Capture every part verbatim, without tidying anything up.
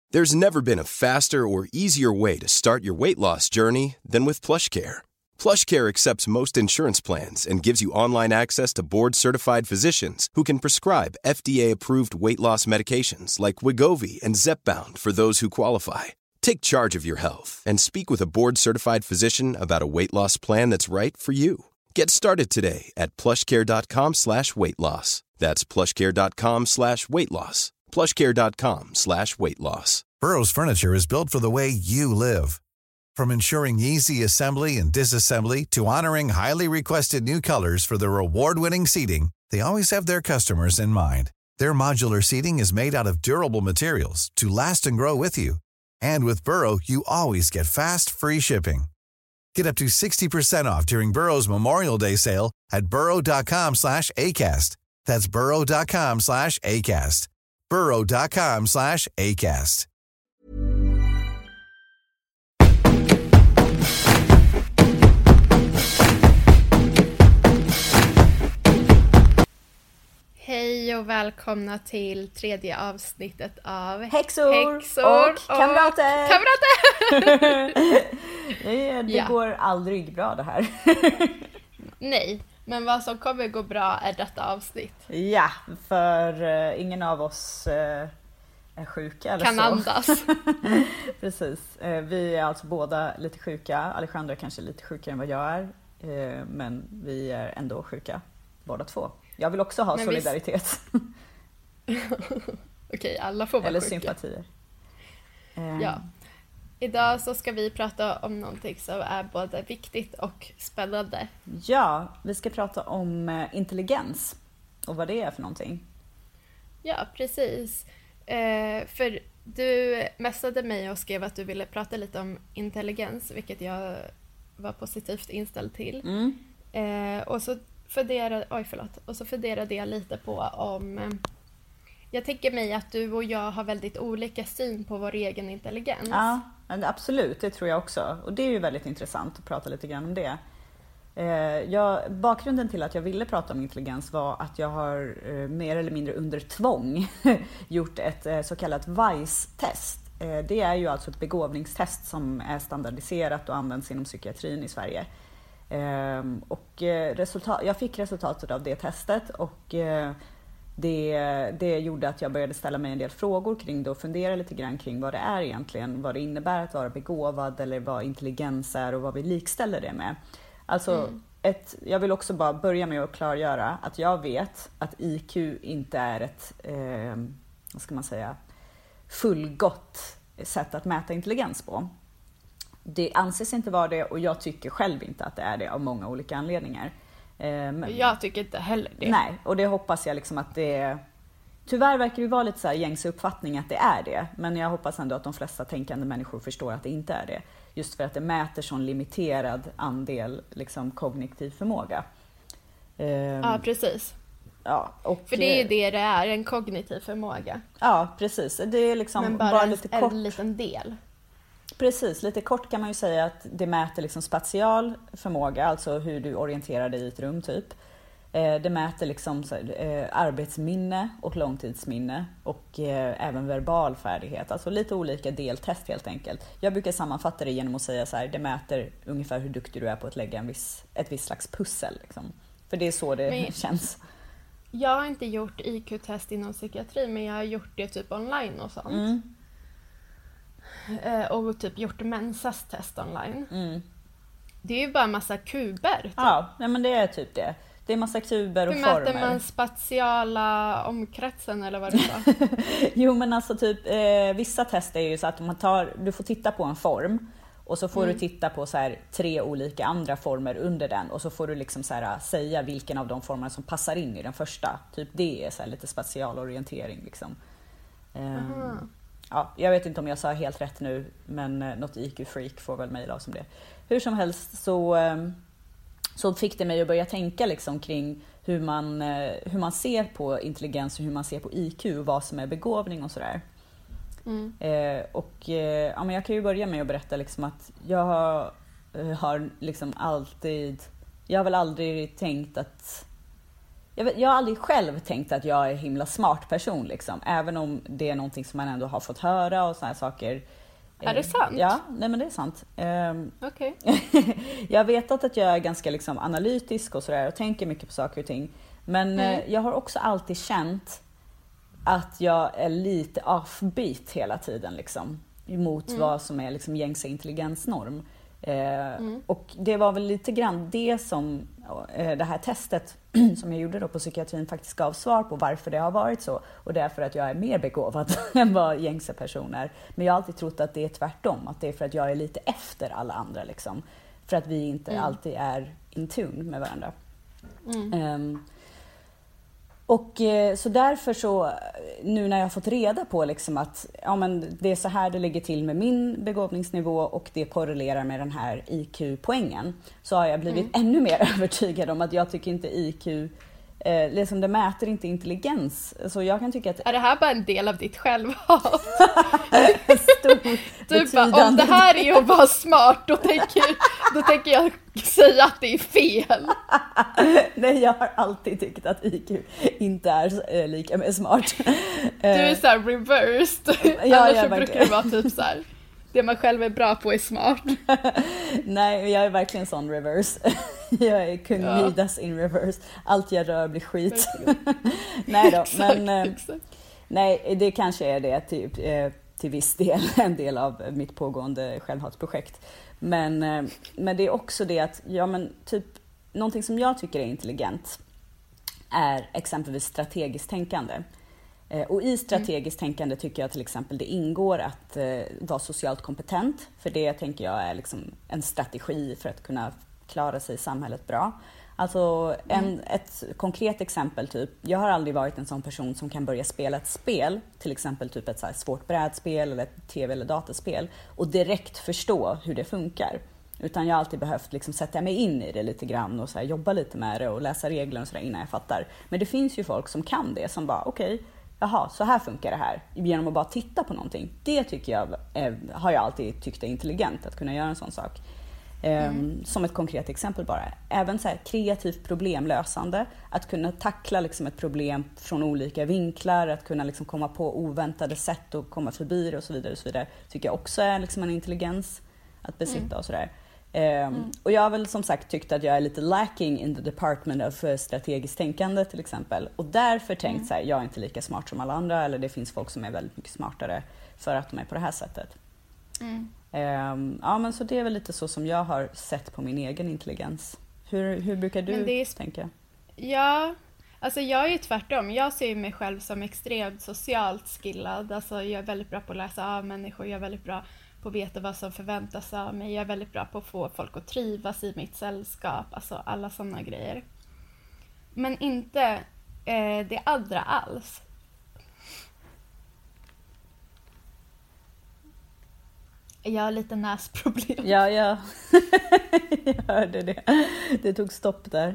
There's never been a faster or easier way to start your weight loss journey than with PlushCare. PlushCare accepts most insurance plans and gives you online access to board-certified physicians who can prescribe F D A-approved weight loss medications like Wegovy and Zepbound for those who qualify. Take charge of your health and speak with a board-certified physician about a weight loss plan that's right for you. Get started today at plushcare.com slash weight loss. That's plushcare.com slash weight loss. plushcare.com slash weight loss. Burrow's furniture is built for the way you live. From ensuring easy assembly and disassembly to honoring highly requested new colors for their award-winning seating, they always have their customers in mind. Their modular seating is made out of durable materials to last and grow with you. And with Burrow, you always get fast, free shipping. Get up to sixty percent off during Burrow's Memorial Day sale at burrow.com slash ACAST. That's burrow.com slash ACAST. burrow.com slash ACAST. Hej och välkomna till tredje avsnittet av Häxor, Häxor och kamrater. Och kamrater. det det ja. går aldrig bra det här. Nej, men vad som kommer gå bra är detta avsnitt. Ja, för uh, ingen av oss uh, är sjuka eller kan så. andas. Precis, uh, vi är alltså båda lite sjuka. Alexandra är kanske lite sjukare än vad jag är, uh, men vi är ändå sjuka båda två. Jag vill också ha men solidaritet. Vi... Okej, alla får vara eller sjuka. sympatier. Um... Ja. Idag så ska vi prata om någonting som är både viktigt och spännande. Ja, vi ska prata om intelligens och vad det är för någonting. Ja, precis. Eh, för du messade mig och skrev att du ville prata lite om intelligens, vilket jag var positivt inställd till. Mm. Eh, och så funderade, oj förlåt, och så funderade jag lite på om... Eh, jag tänker mig att du och jag har väldigt olika syn på vår egen intelligens. Ja, absolut, det tror jag också. Och det är ju väldigt intressant att prata lite grann om det. Eh, jag, bakgrunden till att jag ville prata om intelligens var att jag har eh, mer eller mindre under tvång gjort ett eh, så kallat VICE-test. Eh, det är ju alltså ett begåvningstest som är standardiserat och används inom psykiatrin i Sverige. Eh, och eh, resultat, jag fick resultatet av det testet och eh, Det, det gjorde att jag började ställa mig en del frågor kring det och fundera lite grann kring vad det är egentligen, vad det innebär att vara begåvad eller vad intelligens är och vad vi likställer det med. Alltså, mm. ett, jag vill också bara börja med att klargöra att jag vet att I Q inte är ett, eh, vad ska man säga, fullgott sätt att mäta intelligens på. Det anses inte vara det och jag tycker själv inte att det är det av många olika anledningar. Men, jag tycker inte heller det. Nej, och det hoppas jag liksom att det... Tyvärr verkar det vara lite så här gängse uppfattning att det är det. Men jag hoppas ändå att de flesta tänkande människor förstår att det inte är det. Just för att det mäter sån limiterad andel liksom, kognitiv förmåga. Ja, precis. Ja, och, för det är ju det det är, en kognitiv förmåga. Ja, precis. Det är liksom men bara, bara en, lite kort. en liten del. Precis, lite kort kan man ju säga att det mäter liksom spatial förmåga, alltså hur du orienterar dig i ett rum typ. Det mäter liksom så, eh, arbetsminne och långtidsminne och eh, även verbal färdighet, alltså lite olika deltest helt enkelt. Jag brukar sammanfatta det genom att säga så här, det mäter ungefär hur duktig du är på att lägga en viss, ett visst slags pussel. Liksom. För det är så det men, känns. Jag har inte gjort I Q-test inom psykiatri, men jag har gjort det typ online och sånt. Mm. Och typ gjort Mensas test online. Mm. Det är ju bara en massa kuber. Typ. Ja, men det är typ det. Det är massa kuber och hur former. Hur mäter man spatiala omkretsen eller vad det var? Jo, men alltså typ eh, vissa test är ju så att man tar, du får titta på en form och så får mm. du titta på så här tre olika andra former under den och så får du liksom så här säga vilken av de formerna som passar in i den första. Typ det är så här lite spatial orientering liksom. Um, Ja, jag vet inte om jag sa helt rätt nu, men något I Q-freak får väl mejla oss om det. Hur som helst så, så fick det mig att börja tänka liksom kring hur man, hur man ser på intelligens och hur man ser på I Q och vad som är begåvning och sådär. Mm. Eh, och eh, ja, men jag kan ju börja med att berätta liksom att jag har, har liksom alltid, jag har väl aldrig tänkt att jag, vet, jag har aldrig själv tänkt att jag är en himla smart person liksom. Även om det är någonting som man ändå har fått höra och såna här saker. Är det sant? Ja, nej men det är sant. Um, Okej. Jag vet att jag är ganska liksom analytisk och sådär och tänker mycket på saker och ting. Men mm. eh, jag har också alltid känt att jag är lite offbeat hela tiden liksom. Emot mm. vad som är liksom gängse intelligensnorm. Eh, mm. Och det var väl lite grann det som eh, det här testet som jag gjorde då på psykiatrin faktiskt gav svar på varför det har varit så. Och det är för att jag är mer begåvad än vad gängse personer. Men jag har alltid trott att det är tvärtom. Att det är för att jag är lite efter alla andra liksom. För att vi inte mm. alltid är in tune med varandra. Mm. Um, Och så därför så, nu när jag har fått reda på liksom att ja, men det är så här det ligger till med min begåvningsnivå och det korrelerar med den här I Q-poängen, så har jag blivit mm. ännu mer övertygad om att jag tycker inte I Q, eh, liksom det mäter inte intelligens. Så jag kan tycka att... Är det här bara en del av ditt självhat? Stor, du bara, om det här är att vara smart, då tänker, då tänker jag säga att det är fel. Nej, jag har alltid tyckt att I Q inte är äh, lika med smart. Du är så här reversed. Ja, annars så brukar det vara typ så här, det man själv är bra på är smart. Nej, jag är verkligen sån reverse. Jag är kung ja. Midas in reverse. Allt jag rör blir skit. Nej då, exakt, men äh, nej, det kanske är det typ äh, till viss del, en del av mitt pågående självhatsprojekt. Men, äh, men det är också det att, ja men typ, någonting som jag tycker är intelligent är exempelvis strategiskt tänkande. Och i strategiskt mm. tänkande tycker jag till exempel det ingår att eh, vara socialt kompetent. För det tänker jag är liksom en strategi för att kunna klara sig i samhället bra. Alltså en, mm. ett konkret exempel typ, jag har aldrig varit en sån person som kan börja spela ett spel, till exempel typ ett så här svårt brädspel eller ett tv- eller dataspel, och direkt förstå hur det funkar. Utan jag har alltid behövt liksom sätta mig in i det lite grann och så här jobba lite med det och läsa regler och så där innan jag fattar. Men det finns ju folk som kan det, som bara okej, okay, jaha, så här funkar det här. Genom att bara titta på någonting. Det tycker jag är, har jag alltid tyckt är intelligent, att kunna göra en sån sak. Mm. Um, som ett konkret exempel bara. Även så här kreativt problemlösande. Att kunna tackla liksom ett problem från olika vinklar. Att kunna liksom komma på oväntade sätt och komma förbi det och så vidare. Och så vidare tycker jag också är liksom en intelligens att besitta mm. och sådär. Um, mm. Och jag har väl som sagt tyckt att jag är lite lacking in the department of uh, strategiskt tänkande till exempel. Och därför tänkt mm. så här, jag är inte lika smart som alla andra. Eller det finns folk som är väldigt mycket smartare för att de är på det här sättet. Mm. Um, ja, men så det är väl lite så som jag har sett på min egen intelligens. Hur, hur brukar du är... tänka? Ja, alltså jag är ju tvärtom. Jag ser mig själv som extremt socialt skillad. Alltså jag är väldigt bra på att läsa av människor. Jag är väldigt bra på att veta vad som förväntas av mig. Jag är väldigt bra på att få folk att trivas i mitt sällskap. Alltså alla sådana grejer. Men inte eh, det andra alls. Jag har lite näsproblem. Ja, ja. Jag hörde det. Det tog stopp där.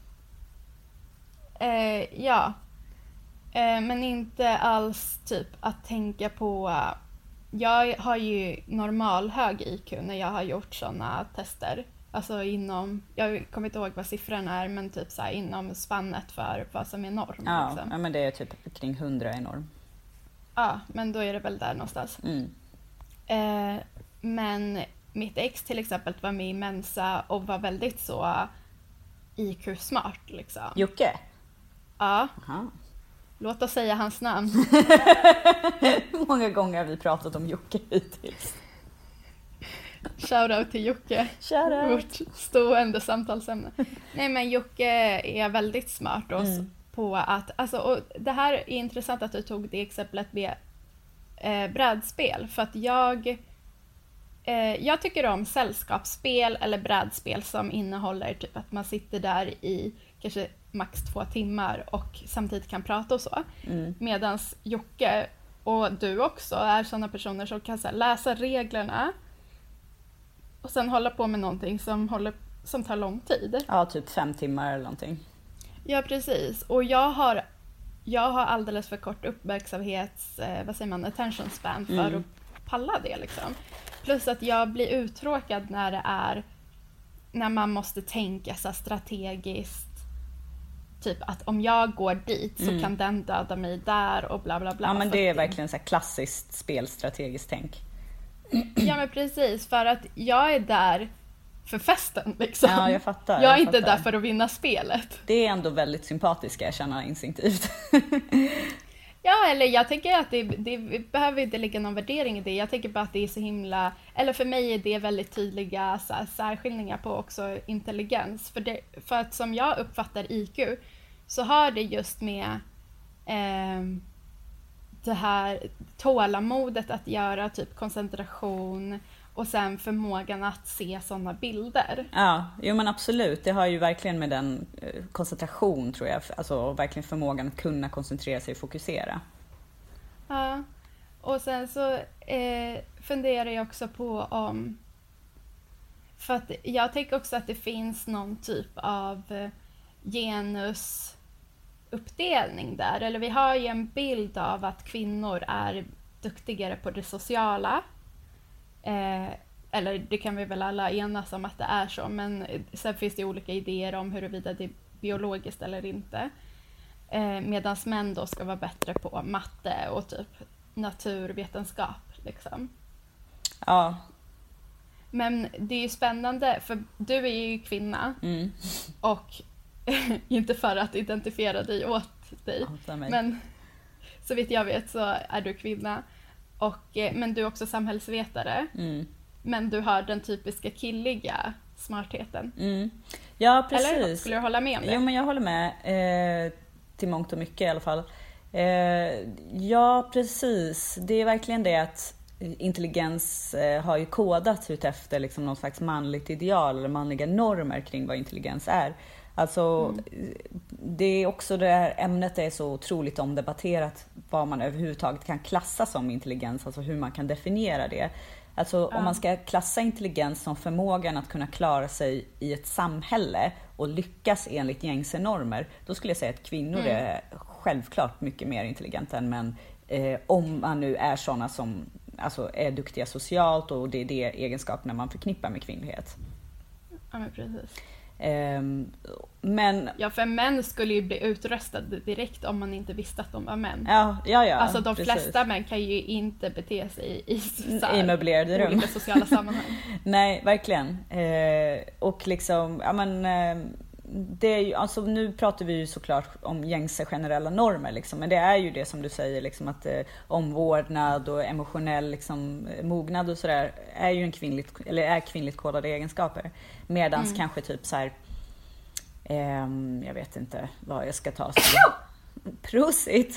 Eh, ja. Eh, men inte alls typ att tänka på... Uh, jag har ju normal hög I Q när jag har gjort sådana tester. Alltså inom... Jag kommer inte ihåg vad siffran är, men typ så här, inom spannet för vad som är norm. Ja, liksom. Ja, men det är typ kring hundra är norm. Ja, men då är det väl där någonstans. Mm. Eh, men mitt ex till exempel var med i Mensa och var väldigt så I Q-smart liksom. Jocke? Ja. Aha. Låt oss säga hans namn. Många gånger har vi pratat om Jocke hittills. Shoutout till Jocke. Shoutout. Vårt stående samtalsämne. Nej, men Jocke är väldigt smart och mm. på att... Alltså, och det här är intressant att du tog det exemplet med eh, brädspel. För att jag... Eh, jag tycker om sällskapsspel eller brädspel som innehåller typ att man sitter där i kanske max två timmar och samtidigt kan prata och så. Mm. Medans Jocke och du också är sådana personer som kan så här, läsa reglerna och sen hålla på med någonting som, håller, som tar lång tid. Ja, typ fem timmar eller någonting. Ja, precis. Och jag har, jag har alldeles för kort uppmärksamhets, eh, vad säger man, attention span för mm. att palla det liksom. Plus att jag blir uttråkad när det är när man måste tänka så strategiskt typ att om jag går dit så mm. kan den döda mig där och bla bla bla. Ja, men det är verkligen så här klassiskt spelstrategiskt tänk. Ja, men precis, för att jag är där för festen liksom. Ja, jag fattar. Jag är jag inte fattar. där för att vinna spelet. Det är ändå väldigt sympatiskt, ska jag känna instinktivt. Ja, eller jag tänker att det, det behöver inte ligga någon värdering i det. Jag tänker bara att det är så himla, eller för mig är det väldigt tydliga så här, särskiljningar på också intelligens. För, det, för att som jag uppfattar I Q så har det just med eh, det här tålamodet att göra, typ koncentration och sen förmågan att se sådana bilder. Ja, jo men absolut. Det har ju verkligen med den eh, koncentration, tror jag. Alltså verkligen förmågan att kunna koncentrera sig och fokusera. Ja, och sen så eh, funderar jag också på om... För att jag tänker också att det finns någon typ av eh, genusuppdelning där. Eller vi har ju en bild av att kvinnor är duktigare på det sociala. Eh, eller det kan vi väl alla enas om att det är så, men sen finns det olika idéer om huruvida det är biologiskt eller inte. Eh, Medan män då ska vara bättre på matte och typ naturvetenskap liksom. Ja. Men det är ju spännande, för du är ju kvinna mm. och inte för att identifiera dig åt dig, men så vitt jag vet så är du kvinna. Och, men du är också samhällsvetare. Mm. Men du har den typiska killiga smartheten. Mm. Ja, precis. Eller skulle du hålla med om det? Jo, men jag håller med. Eh, till mångt och mycket i alla fall. Eh, ja, precis. Det är verkligen det att intelligens eh, har ju kodats ut efter liksom någon slags manligt ideal eller manliga normer kring vad intelligens är. Alltså, mm. det är också det här ämnet är så otroligt omdebatterat, vad man överhuvudtaget kan klassa som intelligens, alltså hur man kan definiera det. Alltså ja. Om man ska klassa intelligens som förmågan att kunna klara sig i ett samhälle och lyckas enligt gängse normer, då skulle jag säga att kvinnor mm. är självklart mycket mer intelligenta än män, eh, om man nu är sådana som alltså, är duktiga socialt, och det är det egenskaperna man förknippar med kvinnlighet. Ja, men precis. Um, men ja, för män skulle ju bli utröstade direkt om man inte visste att de var män. Ja, ja, ja. Alltså de precis. flesta män kan ju inte bete sig i, så här, i möblerade rum. olika sociala sammanhang. Nej, verkligen. Eh, och liksom, ja men eh, det är ju, alltså nu pratar vi ju såklart om gängse generella normer liksom, men det är ju det som du säger liksom, att eh, omvårdnad och emotionell liksom, mognad och sådär är ju en kvinnligt, eller är kvinnligt kodade egenskaper, medans mm. kanske typ så här, eh, jag vet inte vad jag ska ta så. Prosit.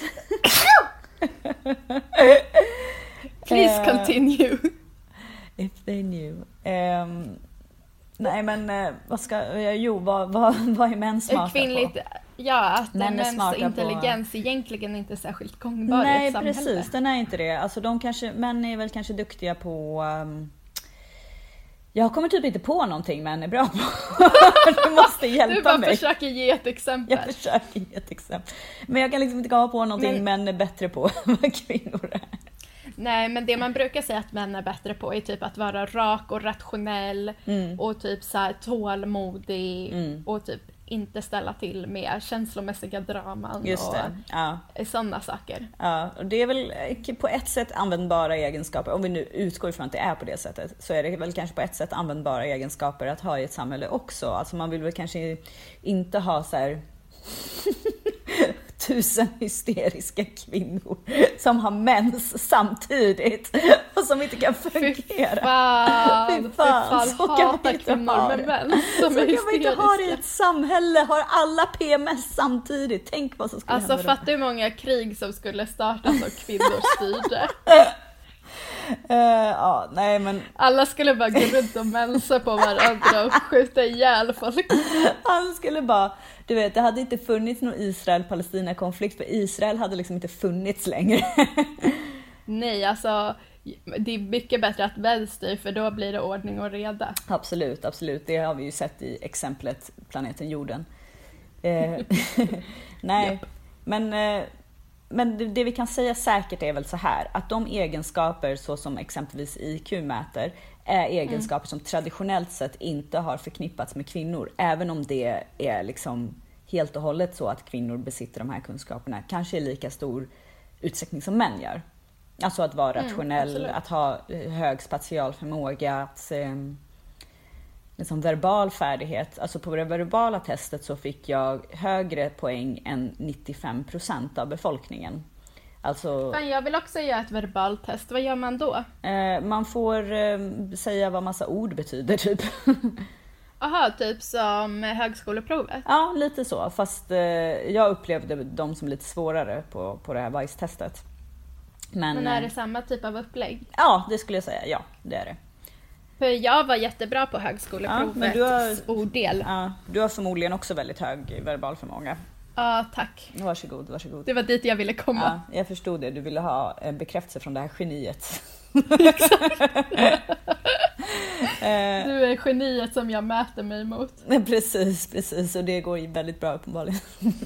Please continue. If they knew. Um, Nej, men vad ska, jo, vad, vad, vad är män smarta Kvinnligt, på? Ja, att män mäns intelligens på... egentligen inte är särskilt gångbar Nej, i ett samhälle. Nej, precis, den är inte det. Alltså, de kanske, män är väl kanske duktiga på... Um... Jag kommer typ inte på någonting män är bra på. Du måste hjälpa mig. Du bara mig. försöker ge ett exempel. Jag försöker ge ett exempel. Men jag kan liksom inte komma på någonting men... män är bättre på vad kvinnor är. Nej, men det man brukar säga att män är bättre på är typ att vara rak och rationell mm. och typ så här tålmodig mm. och typ inte ställa till med känslomässiga draman. Just det. Och ja. Sådana saker. Ja, och det är väl på ett sätt användbara egenskaper. Om vi nu utgår ifrån att det är på det sättet, så är det väl kanske på ett sätt användbara egenskaper att ha i ett samhälle också. Alltså man vill väl kanske inte ha så här tusen hysteriska kvinnor som har mens samtidigt och som inte kan fungera. Fy fan, Fy fan. Så kan vi inte ha det. Mens som så är kan vi inte ha det i ett samhälle. Har alla P M S samtidigt. Tänk vad som skulle alltså, hända. Alltså fatta hur många krig som skulle startas av kvinnor styrde. Uh, ja, nej, men... Alla skulle bara gå runt och mensa på varandra och skjuta ihjäl folk. Alla skulle bara, du vet, det hade inte funnits någon Israel-Palestina-konflikt, för Israel hade liksom inte funnits längre. Nej, alltså det är mycket bättre att vänster, för då blir det ordning och reda. Absolut, absolut. Det har vi ju sett i exemplet planeten jorden. Eh, nej, yep. men... Eh, Men det vi kan säga säkert är väl så här, att de egenskaper så som exempelvis I Q mäter är egenskaper mm. som traditionellt sett inte har förknippats med kvinnor, även om det är liksom helt och hållet så att kvinnor besitter de här kunskaperna, kanske i lika stor utsträckning som män gör. Alltså att vara rationell, mm, att ha hög spatial förmåga, att eh, liksom verbal färdighet. Alltså på det verbala testet så fick jag högre poäng än nittiofem procent av befolkningen. Alltså, Fan, jag vill också göra ett verbalt test. Vad gör man då? Eh, man får eh, säga vad massa ord betyder typ. Aha, typ som högskoleprovet? Ja, lite så. Fast eh, jag upplevde dem som lite svårare på, på det här V I C E-testet. Men, Men är det samma typ av upplägg? Ja, det skulle jag säga. Ja, det är det. För jag var jättebra på högskoleprovet. Ja, men du har, ordel. Ja, du har förmodligen också väldigt hög verbal förmåga. Ja, tack. Varsågod, varsågod. Det var dit jag ville komma. Ja, jag förstod det. Du ville ha en bekräftelse från det här geniet. Exakt. Du är geniet som jag mäter mig mot. Precis, precis. Och det går ju väldigt bra uppenbarligen.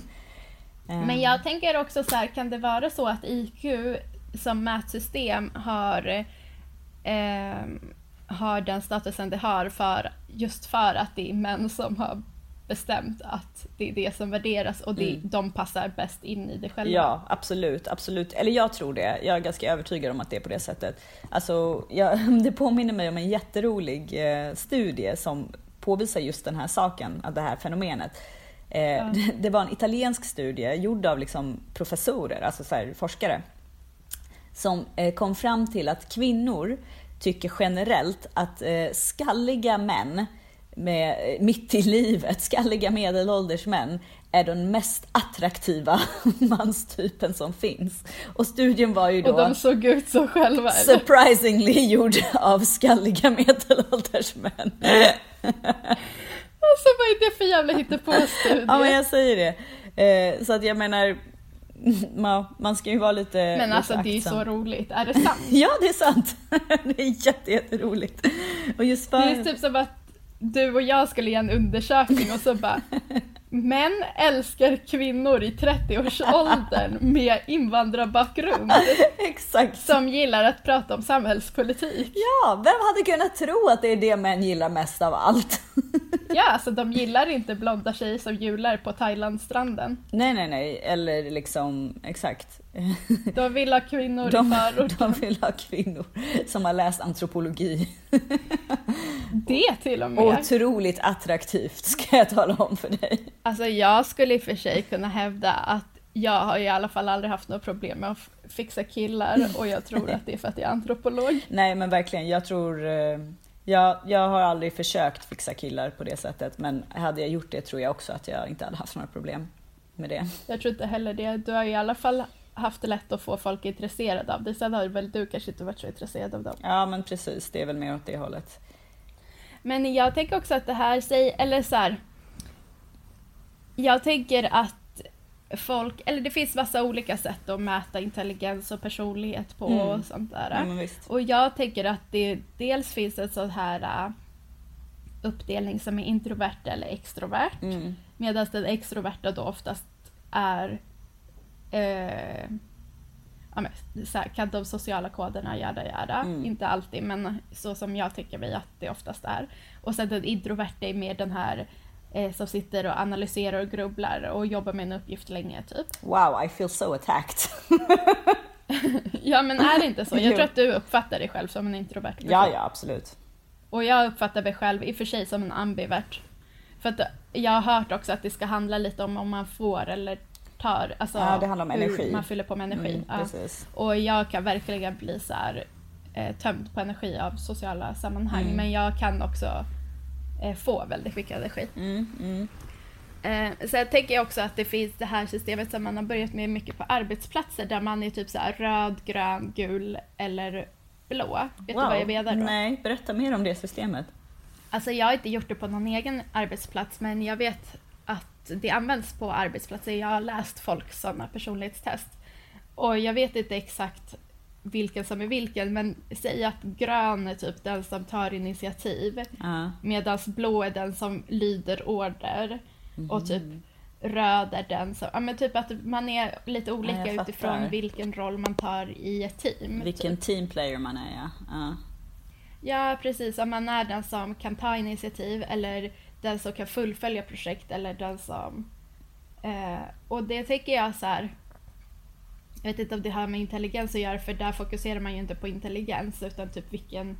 Men jag tänker också så här, kan det vara så att I Q som mätsystem har, eh, har den statusen det har för, just för att det är män som har bestämt att det är det som värderas och det, mm. de passar bäst in i det själva. Ja, absolut, absolut. Eller jag tror det. Jag är ganska övertygad om att det är på det sättet. Alltså, jag, det påminner mig om en jätterolig eh, studie som påvisar just den här saken, det här fenomenet. Eh, ja. det, det var en italiensk studie gjord av liksom professorer, alltså så här, forskare, som eh, kom fram till att kvinnor tycker generellt att eh, skalliga män med, mitt i livet, skalliga medelålders män är den mest attraktiva manstypen som finns. Och studien var ju då... Och de såg ut så själva. Eller? Surprisingly gjord av skalliga medelålders män. Alltså vad är det för jävla hittepå-studie? Ja, men jag säger det. Eh, så att jag menar... Man, man ska ju vara lite... Men alltså lite det är så roligt. Är det sant? Ja, det är sant. Det är jätte, jätteroligt. Och just för... Det är typ som att du och jag skulle göra en undersökning och så bara män älskar kvinnor i trettio-årsåldern med invandrarbakgrund. Exakt. Som gillar att prata om samhällspolitik. Ja, vem hade kunnat tro att det är det män gillar mest av allt? Ja, alltså de gillar inte blonda tjejer som jular på Thailandstranden. Nej, nej, nej. Eller liksom, exakt. De vill ha kvinnor de, i förorten. De vill ha kvinnor som har läst antropologi. Det till och med. Otroligt attraktivt, ska jag tala om för dig. Alltså jag skulle i och för sig kunna hävda att jag har i alla fall aldrig haft något problem med att fixa killar. Och jag tror att det är för att jag är antropolog. Nej, men verkligen. Jag tror... Jag, jag har aldrig försökt fixa killar på det sättet. Men hade jag gjort det tror jag också att jag inte hade haft några problem med det. Jag tror inte heller det. Du har i alla fall haft det lätt att få folk intresserade av det. Sen har väl du kanske inte varit så intresserad av dem. Ja, men precis. Det är väl mer åt det hållet. Men jag tänker också att det här säger... Eller så här... Jag tänker att folk... Eller det finns massa olika sätt att mäta intelligens och personlighet på mm. och sånt där. Ja, och jag tänker att det dels finns en sån här uh, uppdelning som är introvert eller extrovert. Mm. Medan den extroverta då oftast är... Uh, ja, men, så här, kan de sociala koderna göra göra. Mm. Inte alltid, men så som jag tycker mig att det oftast är. Och sen den introverta är mer den här eh, som sitter och analyserar och grubblar och jobbar med en uppgift länge typ. Wow, I feel so attacked. Ja, men är det inte så? Jag tror att du uppfattar dig själv som en introvert person. Ja, ja, absolut. Och jag uppfattar mig själv i och för sig som en ambivert. För att jag har hört också att det ska handla lite om om man får eller tar, alltså ja, det handlar om energi. Man fyller på med energi. Mm, ja. precis. Och jag kan verkligen bli så här eh, tömd på energi av sociala sammanhang. Mm. Men jag kan också eh, få väldigt mycket energi. Mm, mm. Eh, så jag tänker också att det finns det här systemet som man har börjat med mycket på arbetsplatser. Där man är typ så här röd, grön, gul eller blå. Vet wow. du vad jag menar då? Nej, berätta mer om det systemet. Alltså jag har inte gjort det på någon egen arbetsplats. Men jag vet att det används på arbetsplatser. Jag har läst folk sådana personlighetstest. Och jag vet inte exakt vilken som är vilken. Men säg att grön är typ den som tar initiativ. Uh. Medan blå är den som lyder order. Mm. Och typ röd är den som... Ja, men typ att man är lite olika ja, utifrån vilken roll man tar i ett team. Vilken typ. teamplayer man är, ja. Uh. Ja, precis. Om man är den som kan ta initiativ eller den som kan fullfölja projekt eller den som Eh, och det tänker jag så här, jag vet inte om det har med intelligens att göra, för där fokuserar man ju inte på intelligens utan typ vilken,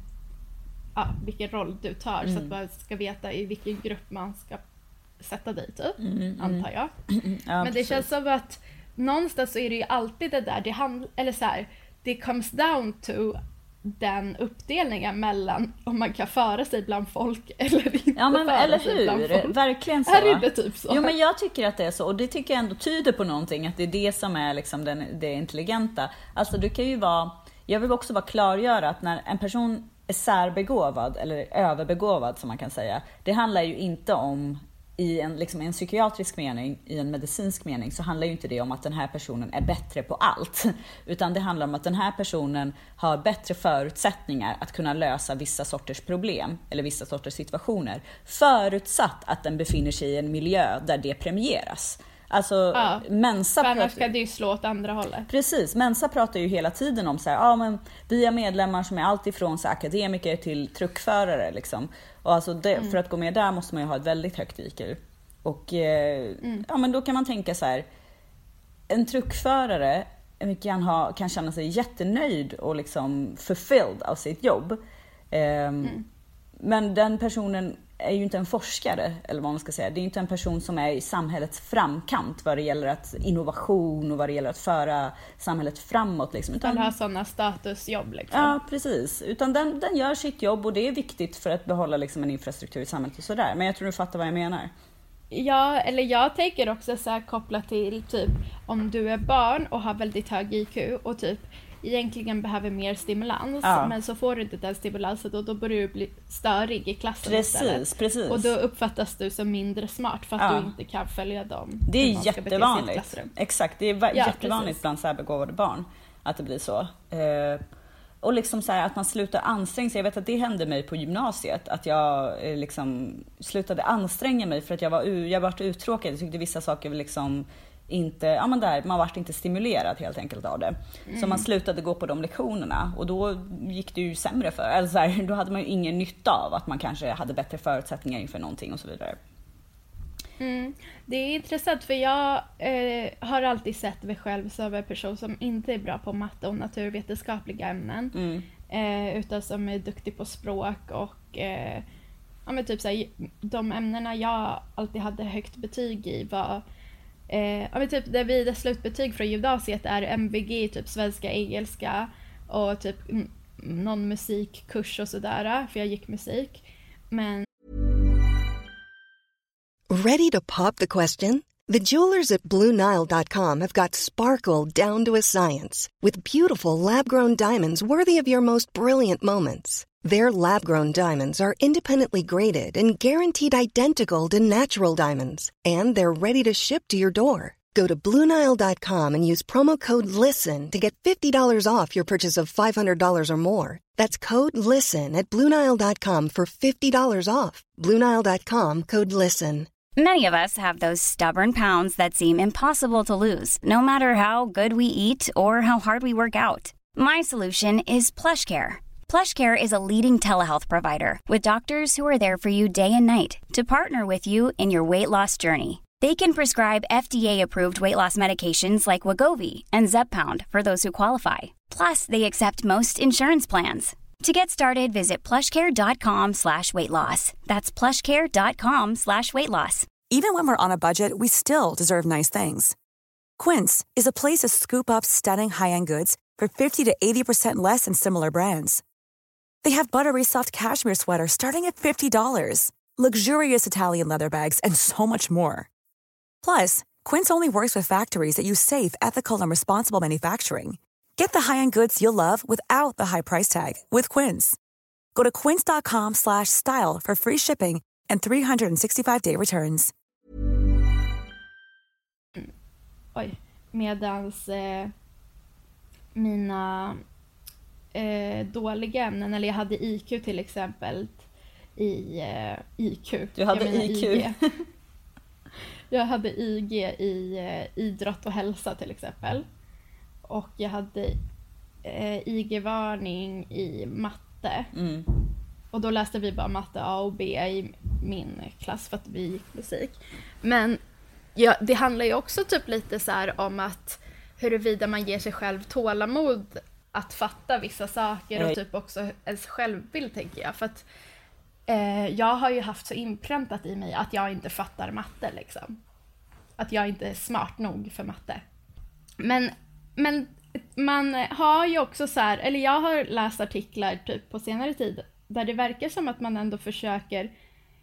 ja, vilken roll du tar, mm. så att man ska veta i vilken grupp man ska sätta dig typ, mm, mm. antar jag. Mm, ja, men det precis. Känns som att någonstans så är det ju alltid det där, det hand, eller så här, det comes down to den uppdelningen mellan om man kan föra sig bland folk eller inte. Ja, men föra eller sig hur? bland folk. Verkligen så. Är det typ så? Jo, men jag tycker att det är så, och det tycker jag ändå tyder på någonting, att det är det som är liksom den, det intelligenta. Alltså du kan ju vara, jag vill också bara klargöra att när en person är särbegåvad eller överbegåvad som man kan säga, det handlar ju inte om i en, liksom, en psykiatrisk mening, i en medicinsk mening, så handlar ju inte det om att den här personen är bättre på allt. Utan det handlar om att den här personen har bättre förutsättningar att kunna lösa vissa sorters problem eller vissa sorters situationer. Förutsatt att den befinner sig i en miljö där det premieras. Alltså, ja, Mensa annars pratar... ska det ju slå åt andra hållet. Precis, Mensa pratar ju hela tiden om så här, ja, men vi har medlemmar som är allt ifrån så akademiker till truckförare liksom. Och alltså det, mm. för att gå med där måste man ju ha ett väldigt högt I Q. Och eh, mm. ja, men då kan man tänka så här, en truckförare kan, ha, kan känna sig jättenöjd och liksom fulfilled av sitt jobb. Eh, mm. Men den personen är ju inte en forskare, eller vad man ska säga. Det är ju inte en person som är i samhällets framkant vad det gäller att innovation och vad det gäller att föra samhället framåt. Liksom. Utan har sådana statusjobb. Liksom. Ja, precis. Utan den, den gör sitt jobb och det är viktigt för att behålla liksom, en infrastruktur i samhället och sådär. Men jag tror du fattar vad jag menar. Ja, eller jag tänker också så här kopplat till typ om du är barn och har väldigt hög I Q och typ egentligen behöver mer stimulans, ja. Men så får du inte den stimulansen och då börjar du bli störig i klassen. Precis, precis. Och då uppfattas du som mindre smart för att ja. Du inte kan följa dem. Det är jättevanligt. Exakt, det är ja, jättevanligt precis. Bland särbegåvade barn att det blir så. Eh, och liksom så här, att man slutar anstränga sig. Jag vet att det hände mig på gymnasiet, att jag eh, liksom slutade anstränga mig för att jag var, jag var uttråkad. Jag tyckte vissa saker liksom inte, ja men där, man var inte stimulerad helt enkelt av det. Mm. Så man slutade gå på de lektionerna och då gick det ju sämre för. Alltså så här, då hade man ju ingen nytta av att man kanske hade bättre förutsättningar inför någonting och så vidare. Mm. Det är intressant för jag eh, har alltid sett mig själv som en person som inte är bra på matte och naturvetenskapliga ämnen. Mm. Eh, utan som är duktig på språk och eh, ja, men typ så här, de ämnena jag alltid hade högt betyg i var Eh, ja, men typ där vid slutbetyg från gymnasiet är M V G, typ svenska, engelska och typ m- någon musikkurs och sådär, för jag gick musik. Men Ready to pop the question? The jewelers at Blue Nile dot com have got sparkle down to a science with beautiful lab-grown diamonds worthy of your most brilliant moments. Their lab-grown diamonds are independently graded and guaranteed identical to natural diamonds. And they're ready to ship to your door. Go to Blue Nile dot com and use promo code LISTEN to get fifty dollars off your purchase of five hundred dollars or more. That's code LISTEN at Blue Nile dot com for fifty dollars off. Blue Nile dot com, code LISTEN. Many of us have those stubborn pounds that seem impossible to lose, no matter how good we eat or how hard we work out. My solution is PlushCare. PlushCare is a leading telehealth provider with doctors who are there for you day and night to partner with you in your weight loss journey. They can prescribe F D A-approved weight loss medications like Wegovy and Zepbound for those who qualify. Plus, they accept most insurance plans. To get started, visit plushcare.com slash weight loss. That's plushcare.com slash weight loss. Even when we're on a budget, we still deserve nice things. Quince is a place to scoop up stunning high-end goods for fifty to eighty percent less than similar brands. They have buttery soft cashmere sweaters starting at fifty dollars, luxurious Italian leather bags, and so much more. Plus, Quince only works with factories that use safe, ethical, and responsible manufacturing. Get the high-end goods you'll love without the high price tag with Quince. Go to quince.com slash style for free shipping and three sixty-five day returns. Oj, medans eh, mina eh, dåliga ämnen, eller jag hade I Q till exempel i eh, I Q. Du hade jag I Q. I G. Jag hade I G i eh, idrott och hälsa till exempel. Och jag hade eh, I G-varning i matte. Mm. Och då läste vi bara matte A och B i min klass för att vi gick musik. Men ja, det handlar ju också typ lite så här om att huruvida man ger sig själv tålamod att fatta vissa saker och typ också ens självbild, tänker jag. För att eh, jag har ju haft så inpräntat i mig att jag inte fattar matte liksom. Att jag inte är smart nog för matte. Men, men man har ju också så här, eller jag har läst artiklar typ på senare tid där det verkar som att man ändå försöker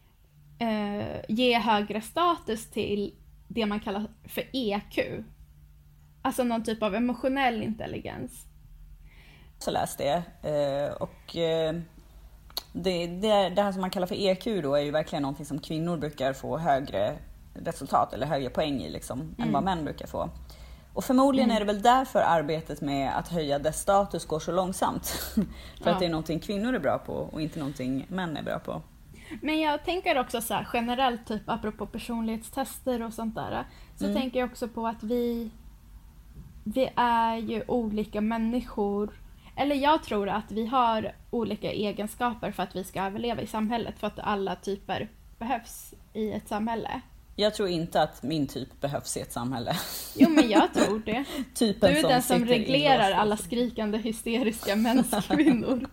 eh, ge högre status till det man kallar för E Q. Alltså någon typ av emotionell intelligens. Så läste det. Eh, och eh, det, det, det här som man kallar för E Q då är ju verkligen någonting som kvinnor brukar få högre resultat eller högre poäng i liksom, mm. än vad män brukar få. Och förmodligen mm. är det väl därför arbetet med att höja dess status går så långsamt. För ja. att det är någonting kvinnor är bra på och inte någonting män är bra på. Men jag tänker också så här, generellt typ apropå personlighetstester och sånt där. Så mm. tänker jag också på att vi, vi är ju olika människor. Eller jag tror att vi har olika egenskaper för att vi ska överleva i samhället. För att alla typer behövs i ett samhälle. Jag tror inte att min typ behövs i ett samhälle. Jo, men jag tror det. Typen du är som den som reglerar alla skrikande hysteriska menskvinnor.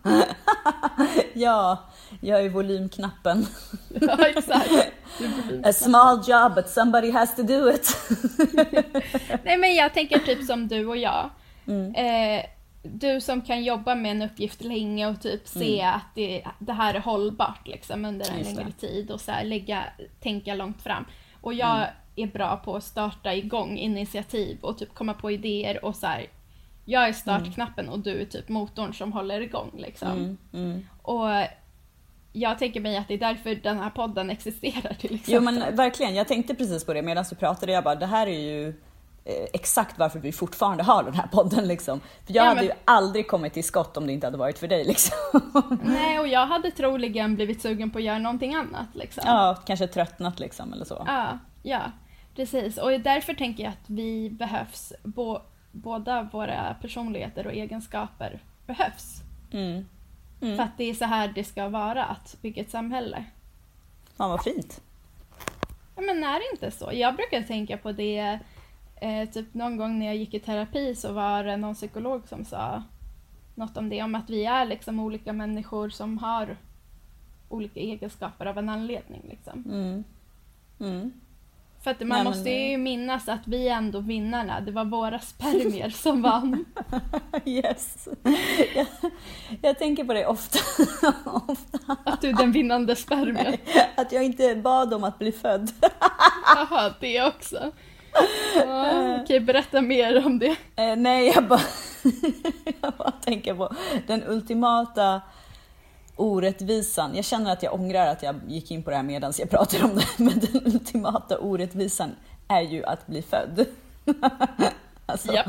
Ja, jag är volymknappen. Ja, exakt. A small job, but somebody has to do it. Nej, men jag tänker typ som du och jag. Mm. Eh, du som kan jobba med en uppgift länge och typ se mm. att det, det här är hållbart liksom, under en längre tid och så här, lägga, tänka långt fram. Och jag mm. är bra på att starta igång initiativ och typ komma på idéer och så här, jag är startknappen mm. och du är typ motorn som håller igång liksom. Mm. Mm. Och jag tänker mig att det är därför den här podden existerar till exempel. Jo, men verkligen, jag tänkte precis på det medan du pratade. Jag bara, det här är ju eh, exakt varför vi fortfarande har den här podden liksom. För jag ja, hade men... ju aldrig kommit till skott om det inte hade varit för dig liksom. Nej, och jag hade troligen blivit sugen på att göra någonting annat liksom. Ja, kanske tröttnat liksom eller så. Ja, ja, precis. Och därför tänker jag att vi behövs, bo, båda våra personligheter och egenskaper behövs. Mm. Mm. För att det är så här det ska vara, att bygga ett samhälle. Ja, vad fint. Ja, men är det inte så? Jag brukar tänka på det, eh, typ någon gång när jag gick i terapi så var det någon psykolog som sa något om det, om att vi är liksom olika människor som har olika egenskaper av en anledning liksom. Mm. Mm. För att man Nej, måste men... ju minnas att vi är ändå vinnarna. Det var våra spermier som vann. Yes. Jag, jag tänker på det ofta. ofta. Att du är den vinnande spermien. Att jag inte bad om att bli född. Jaha, det också. Ja, okej, berätta mer om det. Eh, nej, jag bara, jag bara tänker på den ultimata orättvisan. Jag känner att jag ångrar att jag gick in på det här medan jag pratar om det. Men den ultimata orättvisan är ju att bli född. Alltså. Japp.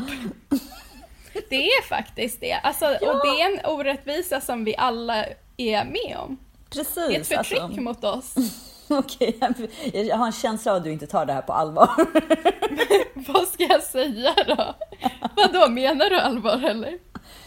Det är faktiskt det. Alltså, ja. Och det är en orättvisa som vi alla är med om. Precis. Det är ett förtryck alltså. Mot oss. Okej, okay. Jag har en känsla av att du inte tar det här på allvar. Vad ska jag säga då? Vadå, menar du allvar eller?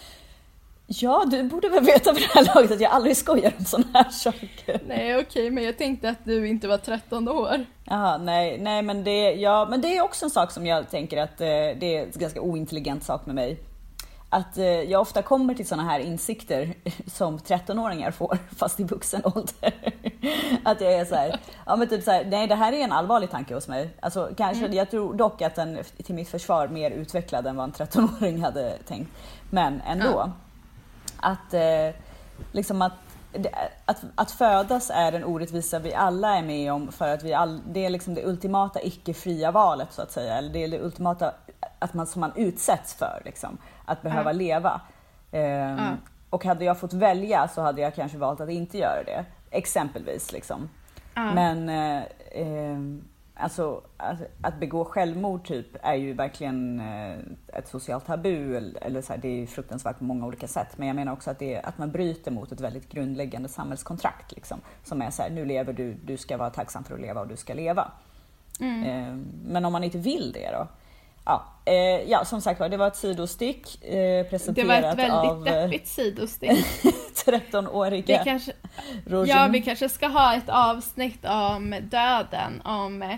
Ja, du borde väl veta för det här laget att jag aldrig skojar om såna här saker. Nej, okej, okay, men jag tänkte att du inte var tretton år. Jaha, nej, nej men, det, ja, men det är också en sak som jag tänker att eh, det är en ganska ointelligent sak med mig. Att eh, jag ofta kommer till såna här insikter som trettonåringar får, fast i vuxen ålder. Att jag är så här, ja men typ så här, nej det här är en allvarlig tanke hos mig. Alltså kanske, mm. jag tror dock att den till mitt försvar mer utvecklad än vad en trettonåring hade tänkt. Men ändå. Ja. Att, eh, liksom att, att, att födas är en orättvisa vi alla är med om, för att vi all, det är liksom det ultimata icke-fria valet så att säga, eller det är det ultimata att man, som man utsätts för liksom, att behöva mm. leva. Eh, mm. Och hade jag fått välja så hade jag kanske valt att inte göra det, exempelvis liksom. Mm. Men eh, eh, alltså att, att begå självmord typ är ju verkligen eh, ett socialt tabu, eller, eller så här, det är fruktansvärt på många olika sätt, men jag menar också att, det är, att man bryter mot ett väldigt grundläggande samhällskontrakt liksom, som är så här, nu lever du, du ska vara tacksam för att leva och du ska leva. Mm. Eh, men om man inte vill det då, ja, eh, ja som sagt var, det var ett sidostick eh, presenterat av... Det var ett väldigt deppigt sidostick. trettonåriga kanske, ja, vi kanske ska ha ett avsnitt om döden, om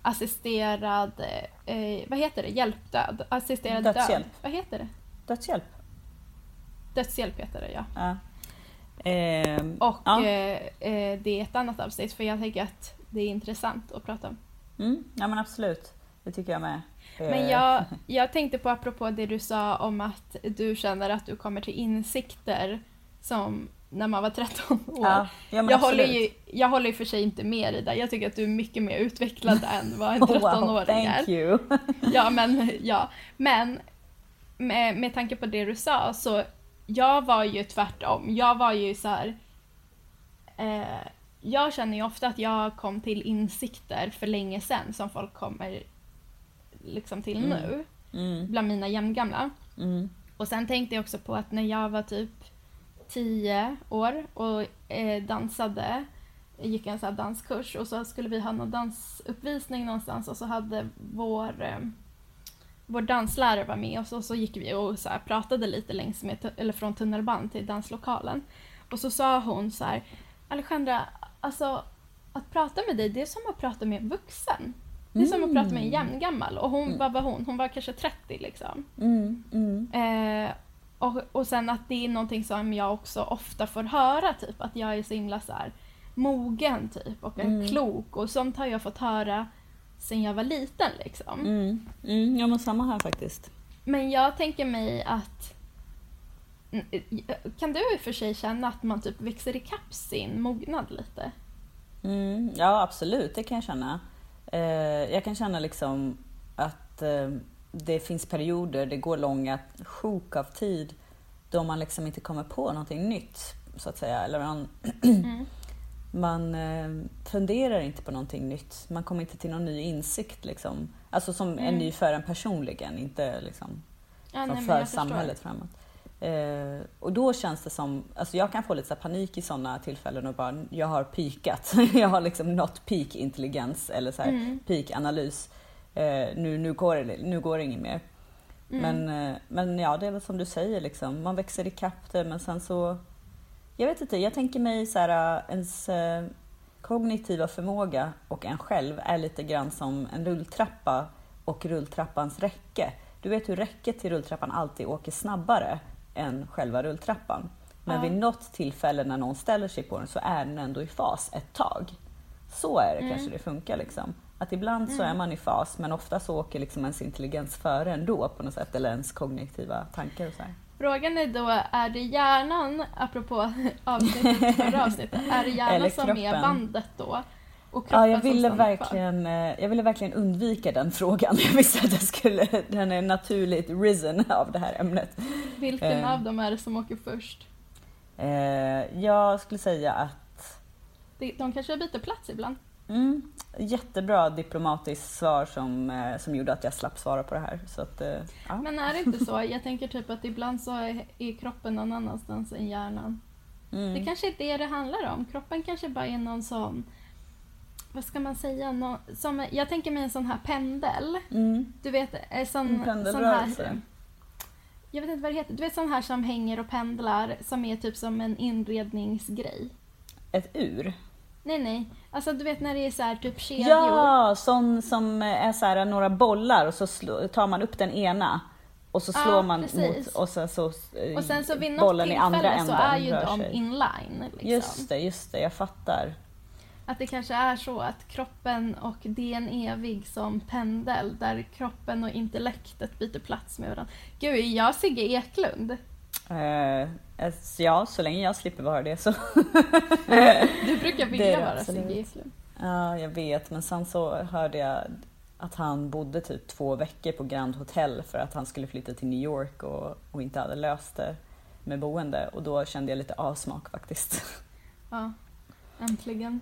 assisterad, eh, vad heter det, hjälpdöd, assisterad Dödshjälp. död, vad heter det? Dödshjälp. Dödshjälp heter det, ja. Ja. Eh, och ja. Eh, eh, det är ett annat avsnitt, för jag tänker att det är intressant att prata om. Mm, ja men absolut, det tycker jag med. Men jag, jag tänkte på, apropå det du sa om att du känner att du kommer till insikter som när man var tretton år. Ja, ja, jag, håller ju, jag håller ju för sig inte med dig där. Jag tycker att du är mycket mer utvecklad än vad en tretton-åring är. Wow, thank you. ja, men, ja. men med, med tanke på det du sa, så jag var ju tvärtom. Jag var ju så här... Eh, jag känner ju ofta att jag kom till insikter för länge sedan som folk kommer liksom till mm. nu. Mm. Bland mina jämngamla. Mm. Och sen tänkte jag också på att när jag var typ tio år och eh, dansade, gick en sån här danskurs, och så skulle vi ha någon dansuppvisning någonstans, och så hade vår, eh, vår danslärare var med, och så, så gick vi och så här pratade lite längs med, eller från tunnelbanan till danslokalen. Och så sa hon så här: Alexandra, alltså att prata med dig, det är som att prata med en vuxen. Det är som att prata med en jämngammal. Och hon, mm. vad var hon? Hon var kanske trettio liksom. Mm. Mm. Eh, och, och sen att det är någonting som jag också ofta får höra, typ att jag är så himla så här mogen typ och är mm. klok, och sånt har jag fått höra sen jag var liten liksom. Mm. Mm. Ja, men samma här faktiskt. Men jag tänker mig att kan du i och för sig känna att man typ växer i kapp sin mognad lite? Mm. Ja, absolut, det kan jag känna. Eh, jag kan känna liksom att eh, det finns perioder, det går långa sjok av tid då man liksom inte kommer på någonting nytt, så att säga. Eller man, mm. man eh, funderar inte på någonting nytt. Man kommer inte till någon ny insikt liksom. Alltså som mm. är ny för en personligen, inte liksom ja, som nej, för samhället framåt. Eh, och då känns det som, alltså jag kan få lite så här panik i sådana tillfällen och bara, jag har pikat. jag har liksom nått peak intelligens eller så här mm. peak analys. Eh, nu, nu, går det, nu går det inget mer. Mm. Men, eh, men ja, det är väl som du säger liksom, man växer i kapp det, men sen så, jag vet inte, jag tänker mig så här, ens eh, kognitiva förmåga och en själv är lite grann som en rulltrappa och rulltrappans räcke. Du vet hur räcket till rulltrappan alltid åker snabbare än själva rulltrappan. Men ja. vid något tillfälle när någon ställer sig på den så är den ändå i fas ett tag. Så är det mm. kanske det funkar liksom. Att ibland mm. så är man i fas, men ofta så åker liksom ens intelligens före ändå på något sätt, eller ens kognitiva tankar och så här. Frågan är då, är det hjärnan, apropå avsnittet, förra avsnittet, är det hjärnan som är bandet då? Ja, jag ville, verkligen, jag ville verkligen undvika den frågan. Jag visste att jag skulle, den är naturligt risen av det här ämnet. Vilken eh. av dem är det som åker först? Eh, jag skulle säga att... De, de kanske byter plats ibland. Mm, jättebra diplomatiskt svar som, eh, som gjorde att jag slapp svara på det här. Så att, eh, ja. Men är det inte så? Jag tänker typ att ibland så är, är kroppen någon annanstans än hjärnan. Mm. Det kanske är det det handlar om. Kroppen kanske bara är någon sån... Vad ska man säga? Nå, som, jag tänker mig en sån här pendel. Mm. Du vet, en sån, sån här... Jag vet inte vad det heter. Du vet sån här som hänger och pendlar, som är typ som en inredningsgrej. Ett ur? Nej, nej. Alltså du vet när det är så här typ kedjor. Ja, sån som är så här några bollar och så slå, tar man upp den ena. Och så slår ja, man precis. mot och sen så, och sen så vid något tillfälle så är ju de sig. inline. Liksom. Just det, just det. Jag fattar. Att det kanske är så att kroppen och det är en evig som pendel där kroppen och intellektet byter plats med varandra. Gud, är jag Sigge Eklund? Uh, ja, så länge jag slipper vara det så. Du brukar vilja vara Sigge Eklund. Ja, jag vet. Men sen så hörde jag att han bodde typ två veckor på Grand Hotel för att han skulle flytta till New York och, och inte hade löst det med boende. Och då kände jag lite avsmak faktiskt. Ja, äntligen.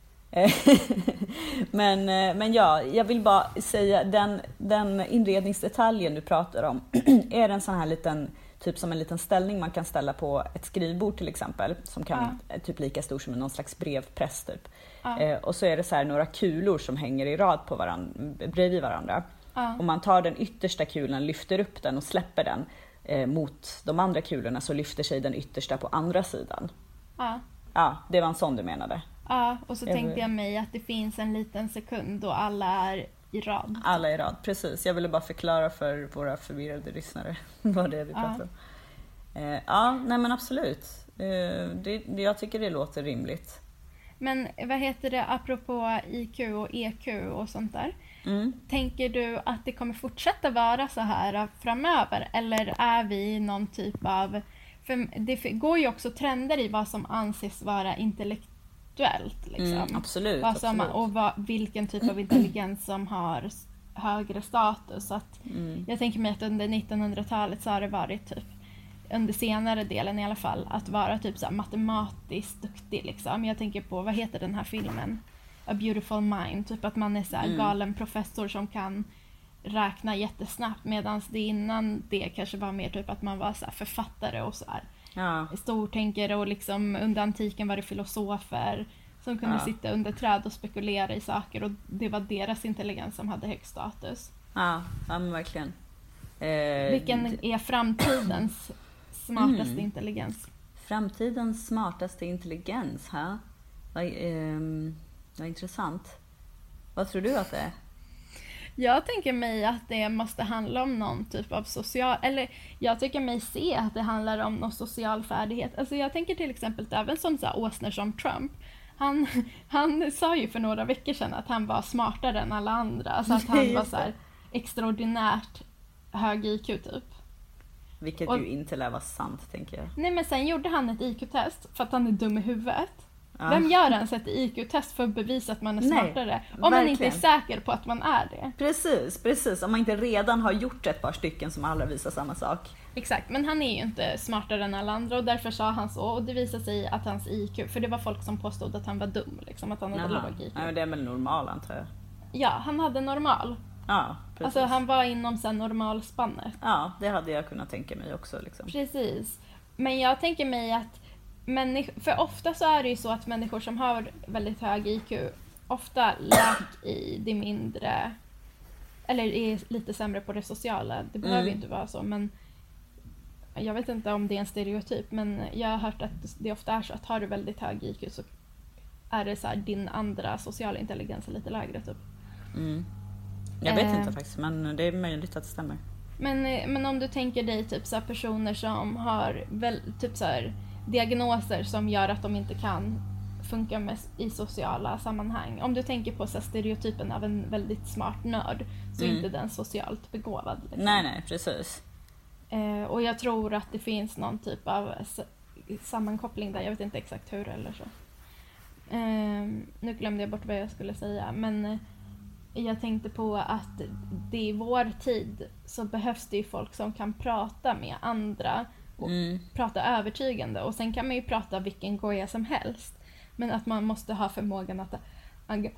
men, men ja, jag vill bara säga den, den inredningsdetaljen du pratar om är en sån här liten, typ som en liten ställning man kan ställa på ett skrivbord till exempel, som kan ja. typ lika stor som någon slags brevpress typ. Ja. Eh, och så är det så här några kulor som hänger i rad på varann, bredvid varandra. Ja. Och man tar den yttersta kulan, lyfter upp den och släpper den eh, mot de andra kulorna, så lyfter sig den yttersta på andra sidan. Ja. Ja, det var en sån du menade. Ja, och så Jag tänkte vill- jag mig att det finns en liten sekund då alla är i rad. Alla i rad, precis. Jag ville bara förklara för våra förvirrade lyssnare vad det är vi Ja. pratar om. Eh, ja, nej men absolut. Eh, det, det, jag tycker det låter rimligt. Men vad heter det, apropå I Q och E Q och sånt där. Mm. Tänker du att det kommer fortsätta vara så här framöver? Eller är vi i någon typ av... För det går ju också trender i vad som anses vara intellektuellt. Liksom. Mm, absolut, Vad som, absolut. och vad, vilken typ av intelligens som har s- högre status. Så att Mm. jag tänker mig att under nittonhundratalet så har det varit typ, under senare delen i alla fall, att vara typ så här matematiskt duktig. Liksom. Jag tänker på, vad heter den här filmen? A Beautiful Mind. Typ att man är så här Mm. galen professor som kan räkna jättesnabbt, medan det innan det kanske var mer typ att man var så här författare och så här Ja. stortänkare, och liksom under antiken var det filosofer som kunde Ja. sitta under träd och spekulera i saker, och det var deras intelligens som hade högst status. Ja, ja men verkligen. Eh, Vilken är framtidens smartaste Mm. intelligens? Framtidens smartaste intelligens, ha? Vad, ehm, vad intressant. Vad tror du att det är? Jag tänker mig att det måste handla om någon typ av social... Eller jag tycker mig se att det handlar om någon social färdighet. Alltså jag tänker till exempel även som så här åsnor som Trump. Han, han sa ju för några veckor sedan att han var smartare än alla andra. Alltså att han var så här extraordinärt hög I Q typ. Vilket Och- ju inte lär vara sant, tänker jag. Nej, men sen gjorde han ett I Q-test för att han är dum i huvudet. Ja. Vem gör ens ett I Q-test för att bevisa att man är Nej, smartare? Om man inte är verkligen. säker på att man är det. Precis, precis. Om man inte redan har gjort ett par stycken som alla visar samma sak. Exakt, men han är ju inte smartare än alla andra, och därför sa han så. Och det visade sig att hans I Q, för det var folk som påstod att han var dum, liksom, att han hade Jaha. låg I Q. Ja, men det är väl normal, antar jag. Ja, han hade normal. Ja, precis. Alltså han var inom sen normalspannet. Ja, det hade jag kunnat tänka mig också. Liksom. Precis. Men jag tänker mig att människ- för ofta så är det ju så att människor som har väldigt hög I Q ofta lack i det mindre, eller är lite sämre på det sociala. Det behöver ju Mm. inte vara så, men jag vet inte om det är en stereotyp, men jag har hört att det ofta är så att har du väldigt hög I Q så är det så här, din andra sociala intelligens är lite lägre typ. Mm. Jag vet Eh. inte faktiskt, men det är möjligt att det stämmer. Men, men om du tänker dig typ så här personer som har väl, typ så här, diagnoser som gör att de inte kan funka med, i sociala sammanhang. Om du tänker på så här, stereotypen av en väldigt smart nörd, så är Mm. inte den socialt begåvad. Liksom. Nej, nej, precis. Eh, och jag tror att det finns någon typ av s- sammankoppling där. Jag vet inte exakt hur eller så. Eh, nu glömde jag bort vad jag skulle säga. Men eh, jag tänkte på att det i vår tid så behövs det ju folk som kan prata med andra och Mm. prata övertygande. Och sen kan man ju prata vilken goja som helst. Men att man måste ha förmågan att enga-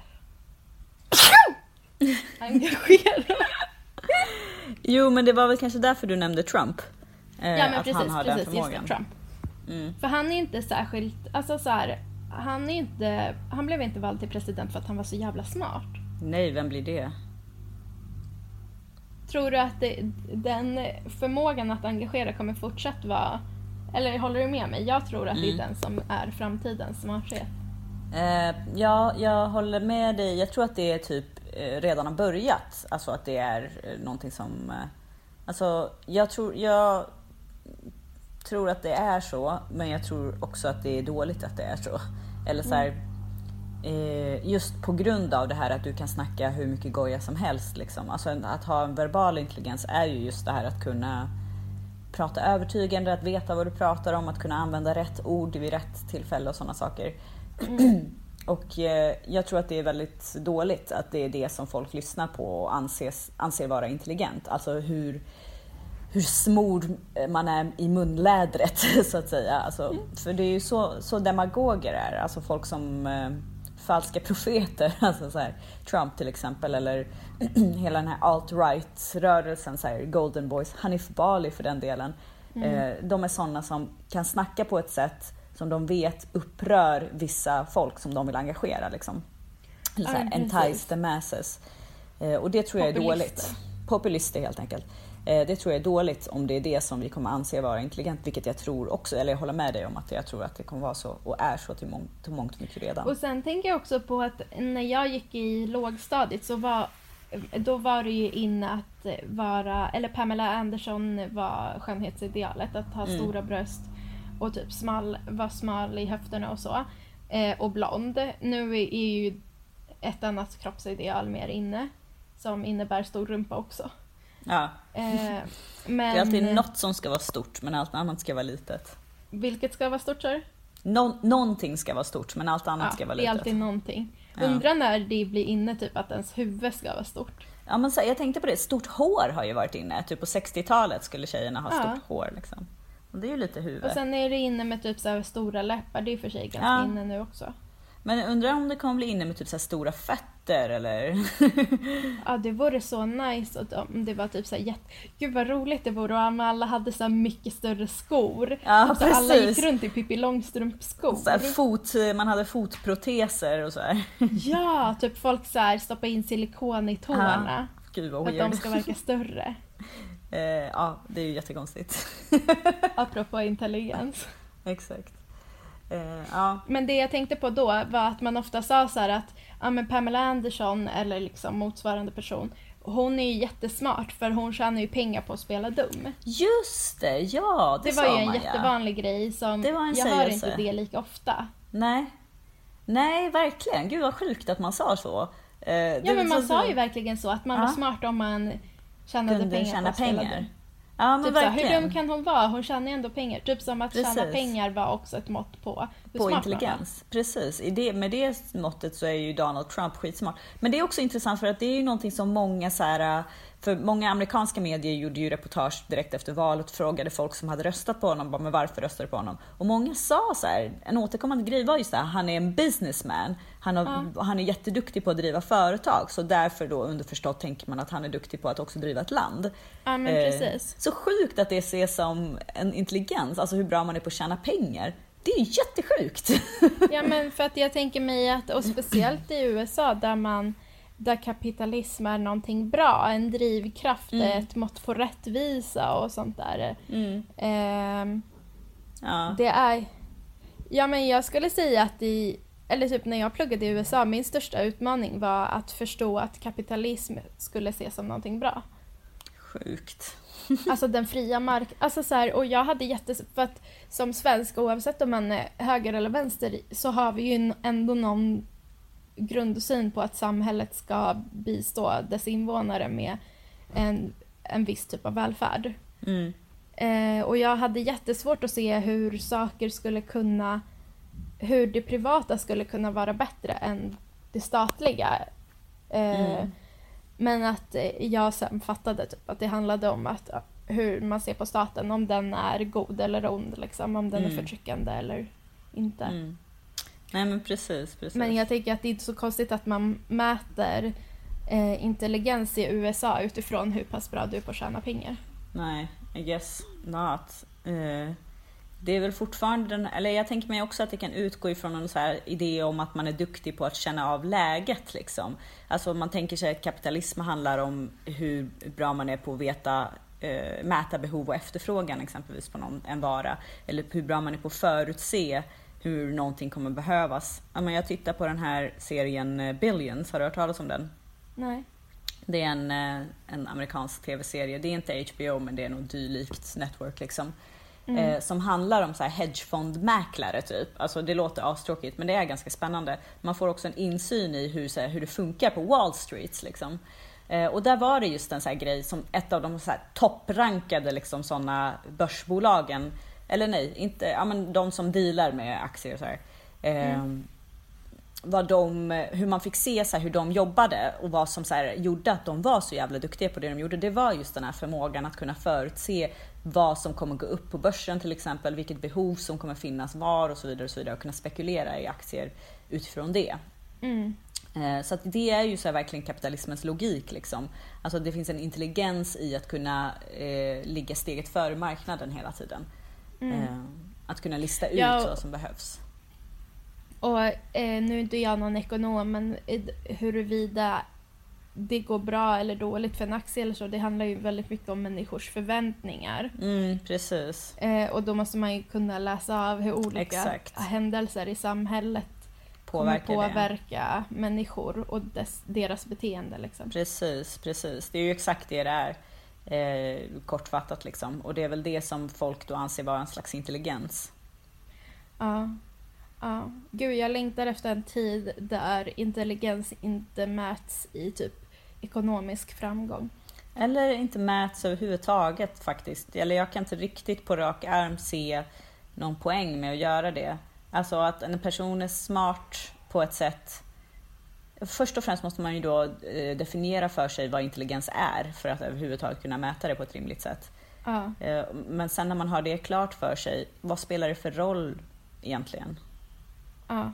engagera. Jo, men det var väl kanske därför du nämnde Trump. Eh, Ja, men att precis, han har den precis just det, förmågan. Trump. Mm. För han är inte särskilt, alltså så här, han är inte, han blev inte vald till president för att han var så jävla smart. Nej, vem blir det? Tror du att det, den förmågan att engagera kommer fortsatt vara, eller håller du med mig? Jag tror att det är den som är framtidens smarthet. Eh, ja, jag håller med dig. Jag tror att det är typ eh, redan har börjat. Alltså att det är eh, någonting som... Eh, alltså, jag tror, jag tror att det är så, men jag tror också att det är dåligt att det är så. Eller så här, eh, just på grund av det här att du kan snacka hur mycket goja som helst. Liksom. Alltså att ha en verbal intelligens är ju just det här att kunna prata övertygande, att veta vad du pratar om, att kunna använda rätt ord vid rätt tillfälle och sådana saker. Och eh, jag tror att det är väldigt dåligt att det är det som folk lyssnar på och anses, anser vara intelligent. Alltså hur, hur smord man är i munlädret, så att säga. Alltså, för det är ju så, så demagoger är, alltså folk som eh, falska profeter, alltså så här, Trump till exempel, eller hela den här alt-right-rörelsen, så här, Golden Boys, Hanif Bali för den delen. Eh, de är sådana som kan snacka på ett sätt som de vet upprör vissa folk som de vill engagera. Liksom. Eller så här, Ja, precis. entice the masses. Eh, och det tror jag är Populister. dåligt. Populister helt enkelt. Eh, det tror jag är dåligt om det är det som vi kommer anse vara intelligent, vilket jag tror också, eller jag håller med dig om att jag tror att det kommer vara så och är så till, mång, till mångt mycket redan. Och sen tänker jag också på att när jag gick i lågstadiet så var då var det ju inne att vara, eller Pamela Anderson var skönhetsidealet, att ha mm. stora bröst och typ smal, vara smal i höfterna och så. Eh, och blond. Nu är ju ett annat kroppsideal mer inne, som innebär stor rumpa också. Ja. Eh, men, det är alltid något som ska vara stort, men allt annat ska vara litet. Vilket ska vara stort, så? Nå- någonting ska vara stort, men allt annat ja, ska vara litet. Det är alltid någonting. Ja. Undrar när det blir inne typ att ens huvud ska vara stort. Ja, men så, jag tänkte på det, stort hår har ju varit inne. Typ på sextiotalet skulle tjejerna ha ja. stort hår liksom. Och det är ju lite huvud. Och sen är det inne med typ så här stora läppar, det är för sig ganska ja. inne nu också. Men undrar om det kommer bli inne med typ så här stora fötter eller? Ja, det vore så nice om det var typ så här jätte... Gud vad roligt det vore om alla hade så här mycket större skor. Ja, så alla gick runt i Pippi Långstrump-skor. Så här fot, man hade fotproteser och så här. Ja, typ folk så här stoppar in silikon i tårna. Ja. Gud vad för att de ska verka större. eh, ja, det är ju jättekonstigt. Apropå intelligens. Exakt. Uh, ja. Men det jag tänkte på då var att man ofta sa så här att ja, men Pamela Anderson eller liksom motsvarande person, hon är ju jättesmart för hon tjänar ju pengar på att spela dum. Just det, ja, det, det var ju en man, jättevanlig ja. grej som det var en jag sägelse. hör inte det lika ofta. Nej. Nej, verkligen. Gud vad sjukt att man sa så. Uh, ja, men man sa ju verkligen så att man ja. var smart om man tjänade kunde pengar tjäna på att spela pengar. dum. Ja, men typ verkligen. Så, hur dum kan hon vara? Hon tjänar ju ändå pengar. Typ som att Precis. tjäna pengar var också ett mått på hur på smart intelligens. Precis. I det, med det måttet så är ju Donald Trump skitsmart. Men det är också intressant för att det är ju någonting som många så här, för många amerikanska medier gjorde ju reportage direkt efter valet och frågade folk som hade röstat på honom, bara, men varför röstade på honom? Och många sa så här, en återkommande grej var just det här, han är en businessman. Han, har, ja. han är jätteduktig på att driva företag, så därför då underförstått tänker man att han är duktig på att också driva ett land. Ja, men precis. Eh, så sjukt att det ses som en intelligens, alltså hur bra man är på att tjäna pengar. Det är jättesjukt. Ja, men för att jag tänker mig att, och speciellt i U S A där man där kapitalism är någonting bra, en drivkraft, mm. ett mått på rättvisa och sånt där. Mm. Eh, ja. Det är, ja men jag skulle säga att i, eller typ när jag pluggade i U S A, min största utmaning var att förstå att kapitalism skulle ses som någonting bra. Sjukt. Alltså den fria mark, alltså så här, och jag hade jättes, för att som svensk, oavsett om man är höger eller vänster, så har vi ju ändå någon grundsyn på att samhället ska bistå dess invånare med en, en viss typ av välfärd. Mm. Eh, och jag hade jättesvårt att se hur saker skulle kunna, hur det privata skulle kunna vara bättre än det statliga. Eh, mm. Men att jag sen fattade typ att det handlade om att hur man ser på staten, om den är god eller ond, liksom, om den mm. är förtryckande eller inte. Mm. Nej, men precis, precis. Men jag tänker att det är inte så konstigt att man mäter eh, intelligens i U S A utifrån hur pass bra du är på att tjäna pengar. Nej, I guess not. Uh, det är väl fortfarande den, eller jag tänker mig också att det kan utgå ifrån en så här idé om att man är duktig på att känna av läget liksom. Alltså man tänker sig att kapitalism handlar om hur bra man är på att veta, uh, mäta behov och efterfrågan exempelvis på någon, en vara, eller hur bra man är på att förutse hur någonting kommer behövas. Jag tittar på den här serien Billions, har du hört talas om den? Nej. Det är en, en amerikansk tv-serie, det är inte H B O men det är nog dylikt network liksom. Mm. Eh, som handlar om så här hedgefondmäklare typ. Alltså det låter astråkigt men det är ganska spännande. Man får också en insyn i hur, så här, hur det funkar på Wall Street liksom. Eh, och där var det just en så här grej som ett av de så här topprankade liksom såna börsbolagen, eller nej, inte, ja, men de som dealar med aktier och så här. Eh, mm. Vad de, hur man fick se så här, hur de jobbade och vad som så här, gjorde att de var så jävla duktiga på det de gjorde. Det var just den här förmågan att kunna förutse vad som kommer gå upp på börsen till exempel, vilket behov som kommer finnas var och så vidare och så vidare och kunna spekulera i aktier utifrån det. Mm. Eh, så att det är ju så här, verkligen kapitalismens logik liksom. Alltså det finns en intelligens i att kunna eh, ligga steget före marknaden hela tiden. Mm. Eh, att kunna lista ut ja, vad som behövs. Och eh, nu är inte jag någon ekonom, men huruvida det går bra eller dåligt för en aktie eller så. Det handlar ju väldigt mycket om människors förväntningar. Mm, precis. Eh, och då måste man ju kunna läsa av hur olika Exakt. händelser i samhället Påverkar kommer påverka det. Människor och dess, deras beteende. Liksom. Precis, precis. Det är ju exakt det det är. Eh, kortfattat liksom. Och det är väl det som folk då anser vara en slags intelligens. Ja. Ja, gud jag längtar efter en tid där intelligens inte mäts i typ ekonomisk framgång. Eller inte mäts överhuvudtaget faktiskt. Eller jag kan inte riktigt på rak arm se någon poäng med att göra det. Alltså att en person är smart på ett sätt. Först och främst måste man ju då definiera för sig vad intelligens är för att överhuvudtaget kunna mäta det på ett rimligt sätt. Ja. Men sen när man har det klart för sig, vad spelar det för roll egentligen? Ja.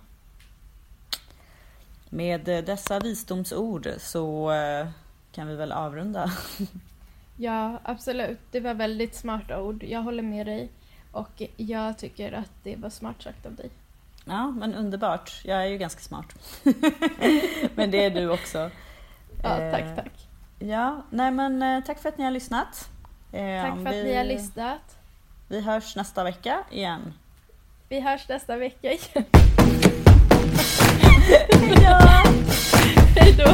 Med dessa visdomsord så kan vi väl avrunda. Ja, absolut. Det var väldigt smarta ord. Jag håller med dig. Och jag tycker att det var smart sagt av dig. Ja, men underbart. Jag är ju ganska smart. Men det är du också. Ja, tack, tack. Ja, nej men tack för att ni har lyssnat. Tack för att vi, ni har lyssnat. Vi hörs nästa vecka igen. Vi hörs nästa vecka igen. Ja. Hej då.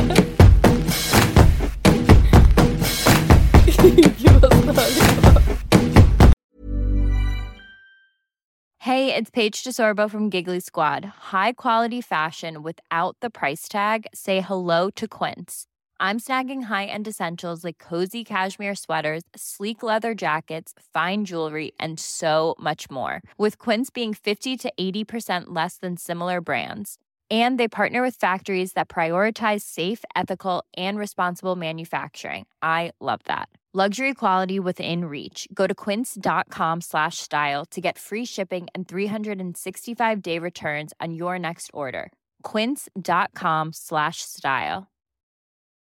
Gud vad störigt. Hey, it's Paige DeSorbo from Giggly Squad. High quality fashion without the price tag. Say hello to Quince. I'm snagging high-end essentials like cozy cashmere sweaters, sleek leather jackets, fine jewelry, and so much more. With Quince being fifty to eighty percent less than similar brands. And they partner with factories that prioritize safe, ethical, and responsible manufacturing. I love that. Luxury quality within reach. Go to quince.com slash style to get free shipping and three sixty-five day returns on your next order. Quince.com slash style.